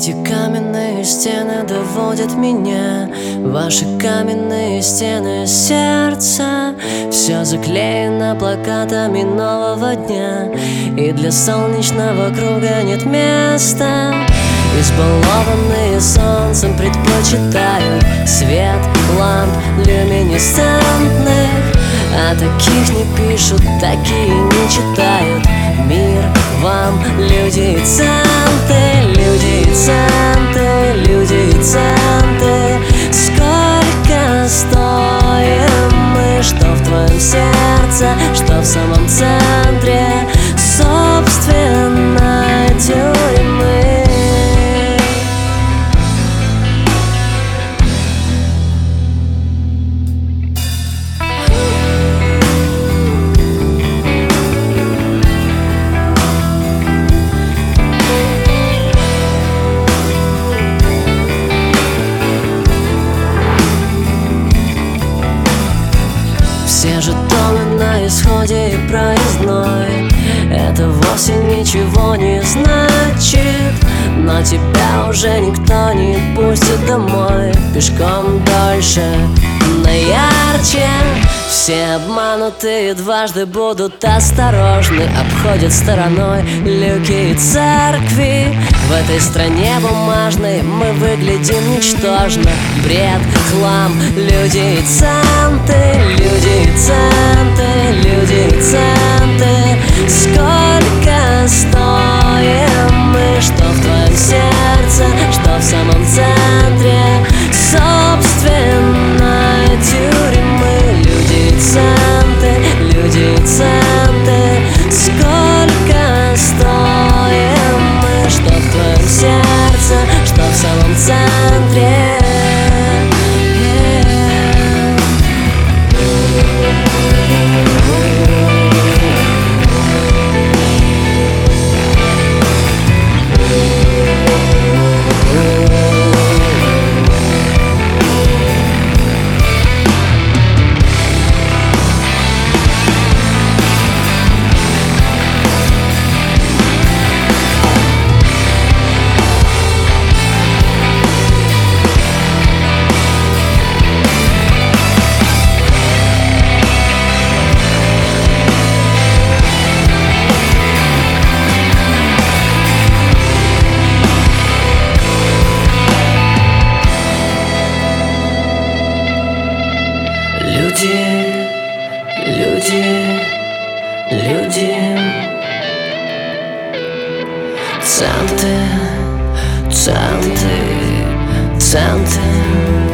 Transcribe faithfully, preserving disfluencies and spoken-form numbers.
Эти каменные стены доводят меня, ваши каменные стены сердца. Все заклеено плакатами нового дня, и для солнечного круга нет места. Избалованные солнцем предпочитают свет ламп люминесцентных, а таких не пишут, такие не читают. Мир вам, люди и центы, люди и центы, люди и центы. Сколько стоим мы, что в твоем сердце, что в самом центре собственной тюрьмы. Все жетоны на исходе и проездной, это вовсе ничего не значит, но тебя уже никто не пустит домой. Пешком дольше, но ярче. Все обманутые дважды будут осторожны, обходят стороной люки и церкви. В этой стране бумажной мы выглядим ничтожно. Бред, хлам, люди и центы, люди и центы, люди и центы. Сколько стоим мы, что в твоем сердце, что в самом центре собственной тюрьмы. Люди и центы, люди и центы. Сколько стоим мы, что в твоем сердце, что в самом центре. Люди, люди, люди, центы, центы, центы.